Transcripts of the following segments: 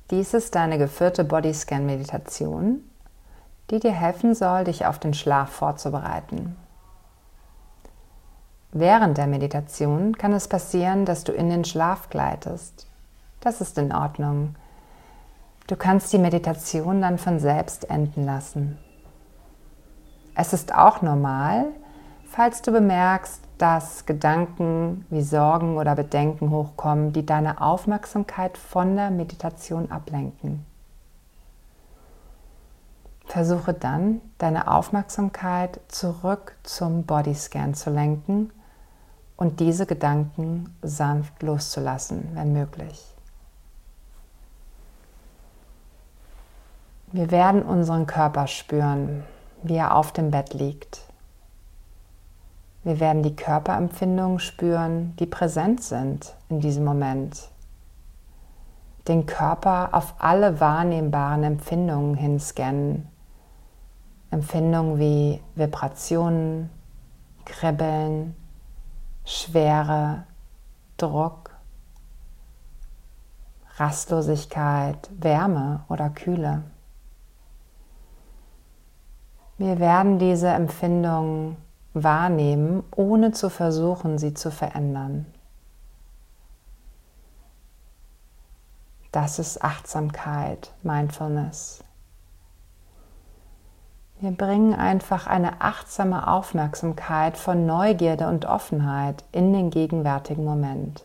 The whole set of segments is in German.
Dies ist deine geführte Bodyscan-Meditation, die dir helfen soll, dich auf den Schlaf vorzubereiten. Während der Meditation kann es passieren, dass du in den Schlaf gleitest. Das ist in Ordnung. Du kannst die Meditation dann von selbst enden lassen. Es ist auch normal, falls du bemerkst, dass Gedanken wie Sorgen oder Bedenken hochkommen, die deine Aufmerksamkeit von der Meditation ablenken. Versuche dann, deine Aufmerksamkeit zurück zum Bodyscan zu lenken und diese Gedanken sanft loszulassen, wenn möglich. Wir werden unseren Körper spüren, wie er auf dem Bett liegt. Wir werden die Körperempfindungen spüren, die präsent sind in diesem Moment. Den Körper auf alle wahrnehmbaren Empfindungen hinscannen. Empfindungen wie Vibrationen, Kribbeln, Schwere, Druck, Rastlosigkeit, Wärme oder Kühle. Wir werden diese Empfindungen wahrnehmen, ohne zu versuchen, sie zu verändern. Das ist Achtsamkeit, Mindfulness. Wir bringen einfach eine achtsame Aufmerksamkeit von Neugierde und Offenheit in den gegenwärtigen Moment.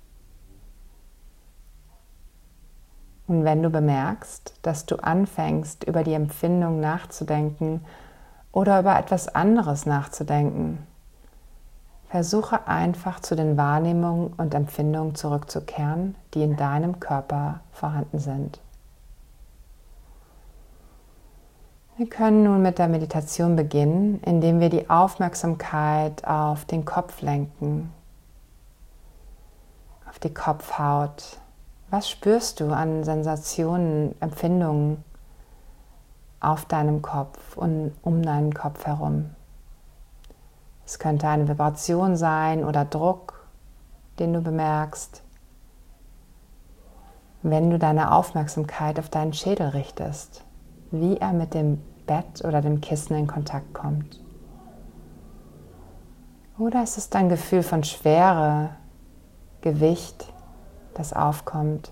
Und wenn du bemerkst, dass du anfängst, über die Empfindung nachzudenken oder über etwas anderes nachzudenken, versuche einfach zu den Wahrnehmungen und Empfindungen zurückzukehren, die in deinem Körper vorhanden sind. Wir können nun mit der Meditation beginnen, indem wir die Aufmerksamkeit auf den Kopf lenken, auf die Kopfhaut. Was spürst du an Sensationen, Empfindungen auf deinem Kopf und um deinen Kopf herum? Es könnte eine Vibration sein oder Druck, den du bemerkst, wenn du deine Aufmerksamkeit auf deinen Schädel richtest, wie er mit dem Bett oder dem Kissen in Kontakt kommt. Oder ist es ein Gefühl von Schwere, Gewicht, das aufkommt?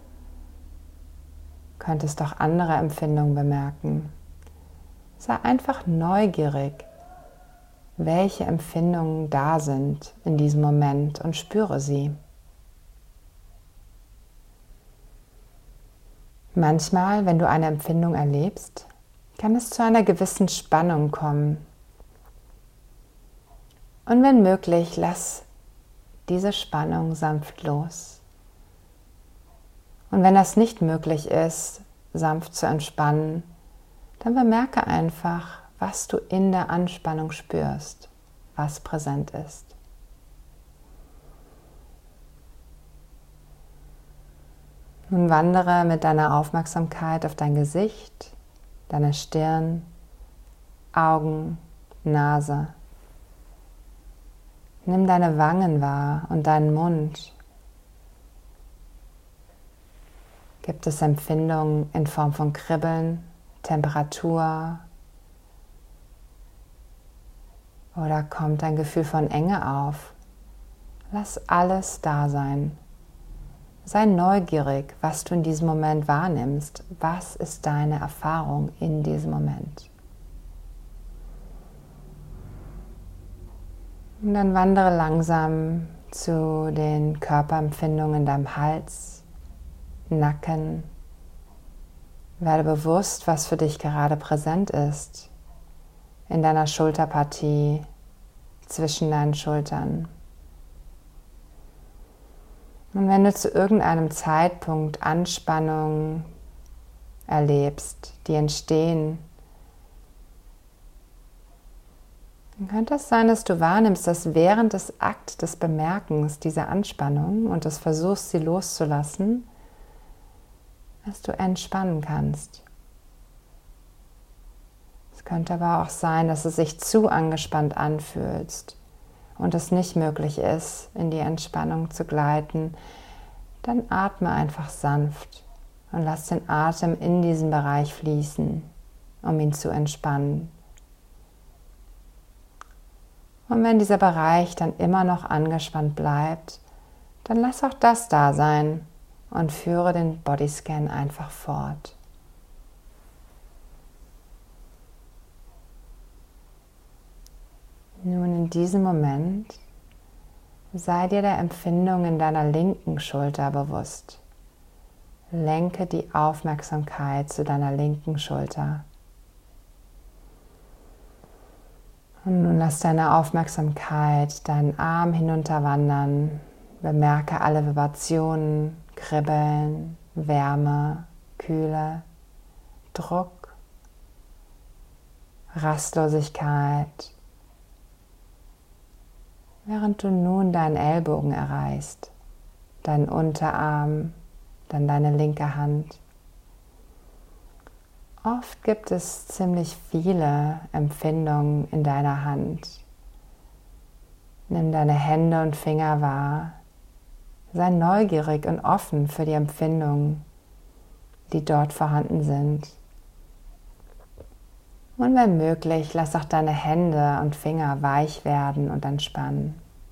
Du könntest auch andere Empfindungen bemerken. Sei einfach neugierig, welche Empfindungen da sind in diesem Moment und spüre sie. Manchmal, wenn du eine Empfindung erlebst, kann es zu einer gewissen Spannung kommen. Und wenn möglich, lass diese Spannung sanft los. Und wenn das nicht möglich ist, sanft zu entspannen, dann bemerke einfach, was du in der Anspannung spürst, was präsent ist. Nun wandere mit deiner Aufmerksamkeit auf dein Gesicht, deine Stirn, Augen, Nase. Nimm deine Wangen wahr und deinen Mund. Gibt es Empfindungen in Form von Kribbeln, Temperatur? Oder kommt ein Gefühl von Enge auf? Lass alles da sein. Sei neugierig, was du in diesem Moment wahrnimmst. Was ist deine Erfahrung in diesem Moment? Und dann wandere langsam zu den Körperempfindungen in deinem Hals, Nacken. Werde bewusst, was für dich gerade präsent ist in deiner Schulterpartie, zwischen deinen Schultern. Und wenn du zu irgendeinem Zeitpunkt Anspannungen erlebst, die entstehen, dann könnte es sein, dass du wahrnimmst, dass während des Akt des Bemerkens dieser Anspannung und des Versuchs, sie loszulassen, dass du entspannen kannst. Es könnte aber auch sein, dass es sich zu angespannt anfühlst und es nicht möglich ist, in die Entspannung zu gleiten. Dann atme einfach sanft und lass den Atem in diesen Bereich fließen, um ihn zu entspannen. Und wenn dieser Bereich dann immer noch angespannt bleibt, dann lass auch das da sein und führe den Bodyscan einfach fort. Nun in diesem Moment sei dir der Empfindung in deiner linken Schulter bewusst. Lenke die Aufmerksamkeit zu deiner linken Schulter. Und nun lass deine Aufmerksamkeit deinen Arm hinunterwandern. Bemerke alle Vibrationen, Kribbeln, Wärme, Kühle, Druck, Rastlosigkeit. Während du nun deinen Ellbogen erreichst, deinen Unterarm, dann deine linke Hand. Oft gibt es ziemlich viele Empfindungen in deiner Hand. Nimm deine Hände und Finger wahr. Sei neugierig und offen für die Empfindungen, die dort vorhanden sind. Und wenn möglich, lass auch deine Hände und Finger weich werden und entspannen.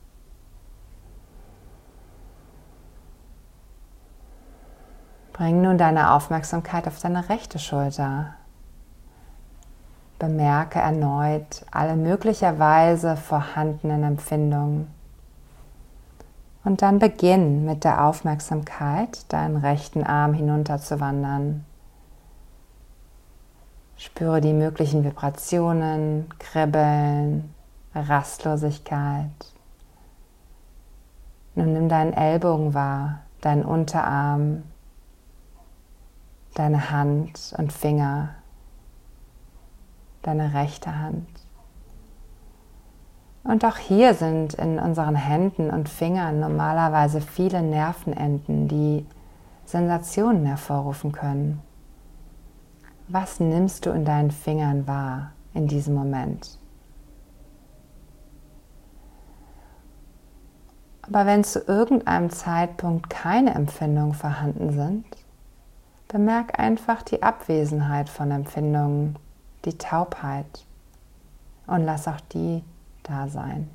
Bring nun deine Aufmerksamkeit auf deine rechte Schulter. Bemerke erneut alle möglicherweise vorhandenen Empfindungen. Und dann beginn mit der Aufmerksamkeit, deinen rechten Arm hinunter zu wandern. Spüre die möglichen Vibrationen, Kribbeln, Rastlosigkeit. Nun nimm deinen Ellbogen wahr, deinen Unterarm, deine Hand und Finger, deine rechte Hand. Und auch hier sind in unseren Händen und Fingern normalerweise viele Nervenenden, die Sensationen hervorrufen können. Was nimmst du in deinen Fingern wahr in diesem Moment? Aber wenn zu irgendeinem Zeitpunkt keine Empfindungen vorhanden sind, bemerk einfach die Abwesenheit von Empfindungen, die Taubheit, und lass auch die da sein.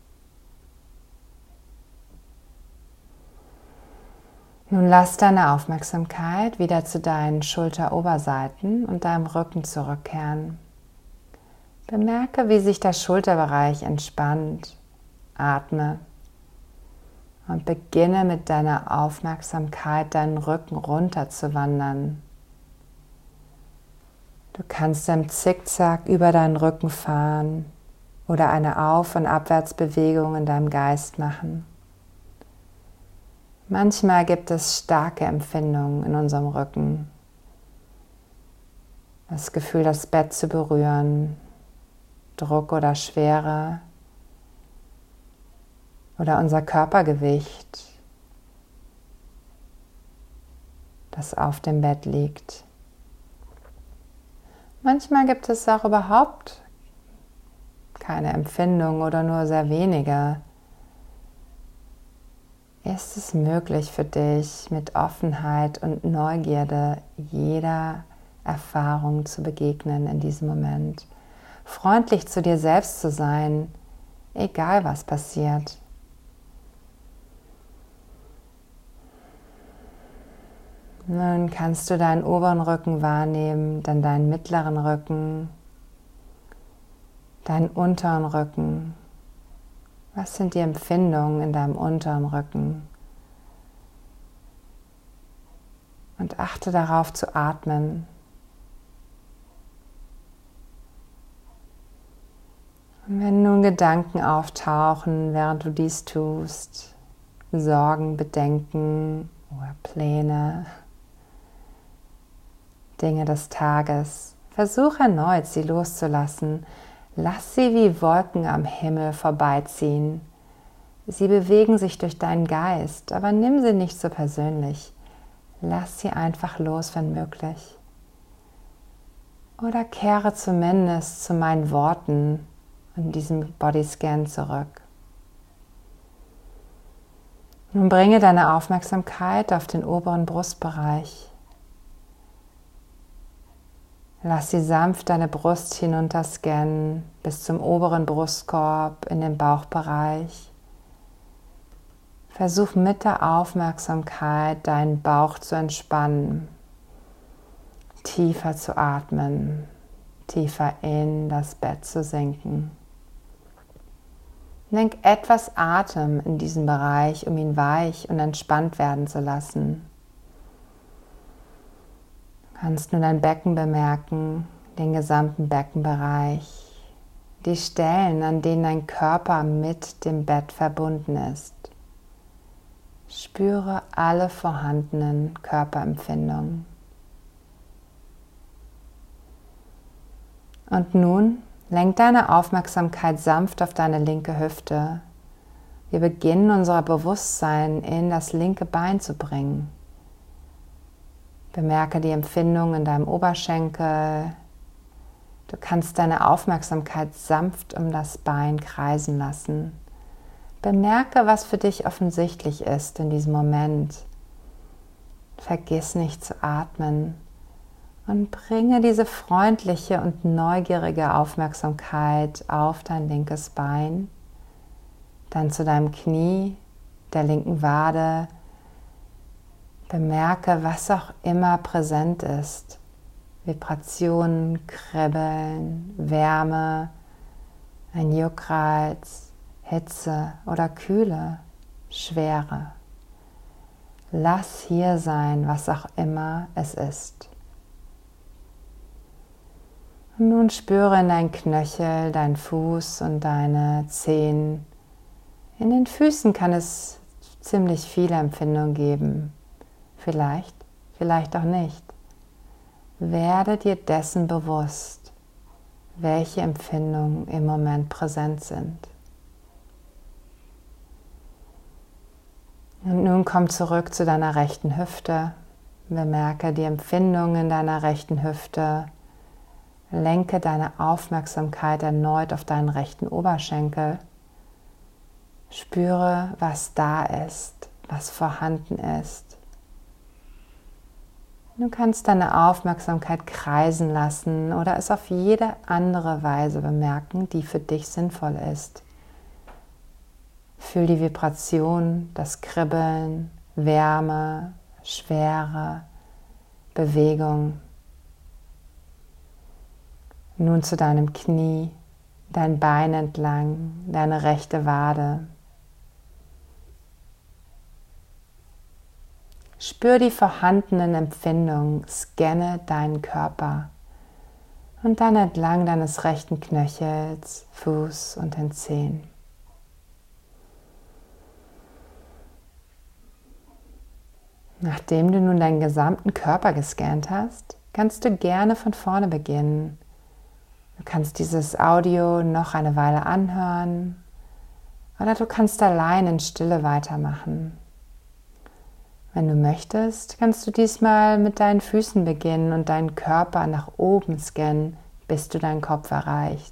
Nun lass deine Aufmerksamkeit wieder zu deinen Schulteroberseiten und deinem Rücken zurückkehren. Bemerke, wie sich der Schulterbereich entspannt. Atme und beginne mit deiner Aufmerksamkeit deinen Rücken runter zu wandern. Du kannst im Zickzack über deinen Rücken fahren oder eine Auf- und Abwärtsbewegung in deinem Geist machen. Manchmal gibt es starke Empfindungen in unserem Rücken. Das Gefühl, das Bett zu berühren, Druck oder Schwere oder unser Körpergewicht, das auf dem Bett liegt. Manchmal gibt es auch überhaupt keine Empfindung oder nur sehr wenige. Ist es möglich für dich, mit Offenheit und Neugierde jeder Erfahrung zu begegnen in diesem Moment? Freundlich zu dir selbst zu sein, egal was passiert. Nun kannst du deinen oberen Rücken wahrnehmen, dann deinen mittleren Rücken, deinen unteren Rücken. Was sind die Empfindungen in deinem unteren Rücken? Und achte darauf zu atmen. Und wenn nun Gedanken auftauchen, während du dies tust, Sorgen, Bedenken oder Pläne, Dinge des Tages, versuch erneut, sie loszulassen. Lass sie wie Wolken am Himmel vorbeiziehen. Sie bewegen sich durch deinen Geist, aber nimm sie nicht so persönlich. Lass sie einfach los, wenn möglich. Oder kehre zumindest zu meinen Worten und diesem Bodyscan zurück. Nun bringe deine Aufmerksamkeit auf den oberen Brustbereich. Lass sie sanft deine Brust hinunter scannen bis zum oberen Brustkorb in den Bauchbereich. Versuch mit der Aufmerksamkeit deinen Bauch zu entspannen, tiefer zu atmen, tiefer in das Bett zu sinken. Lenk etwas Atem in diesen Bereich, um ihn weich und entspannt werden zu lassen. Du kannst nun dein Becken bemerken, den gesamten Beckenbereich, die Stellen, an denen dein Körper mit dem Bett verbunden ist. Spüre alle vorhandenen Körperempfindungen. Und nun lenk deine Aufmerksamkeit sanft auf deine linke Hüfte. Wir beginnen unser Bewusstsein in das linke Bein zu bringen. Bemerke die Empfindung in deinem Oberschenkel. Du kannst deine Aufmerksamkeit sanft um das Bein kreisen lassen. Bemerke, was für dich offensichtlich ist in diesem Moment. Vergiss nicht zu atmen und bringe diese freundliche und neugierige Aufmerksamkeit auf dein linkes Bein, dann zu deinem Knie, der linken Wade. Bemerke, was auch immer präsent ist. Vibrationen, Kribbeln, Wärme, ein Juckreiz, Hitze oder Kühle, Schwere. Lass hier sein, was auch immer es ist. Und nun spüre in deinen Knöchel, deinen Fuß und deine Zehen. In den Füßen kann es ziemlich viele Empfindungen geben. Vielleicht auch nicht. Werde dir dessen bewusst, welche Empfindungen im Moment präsent sind. Und nun komm zurück zu deiner rechten Hüfte. Bemerke die Empfindungen in deiner rechten Hüfte. Lenke deine Aufmerksamkeit erneut auf deinen rechten Oberschenkel. Spüre, was da ist, was vorhanden ist. Du kannst deine Aufmerksamkeit kreisen lassen oder es auf jede andere Weise bemerken, die für dich sinnvoll ist. Fühl die Vibration, das Kribbeln, Wärme, Schwere, Bewegung. Nun zu deinem Knie, dein Bein entlang, deine rechte Wade. Spür die vorhandenen Empfindungen, scanne deinen Körper und dann entlang deines rechten Knöchels, Fuß und den Zehen. Nachdem du nun deinen gesamten Körper gescannt hast, kannst du gerne von vorne beginnen. Du kannst dieses Audio noch eine Weile anhören oder du kannst allein in Stille weitermachen. Wenn du möchtest, kannst du diesmal mit deinen Füßen beginnen und deinen Körper nach oben scannen, bis du deinen Kopf erreicht.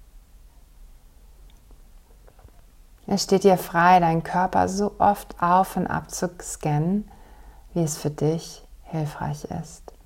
Es steht dir frei, deinen Körper so oft auf und ab zu scannen, wie es für dich hilfreich ist.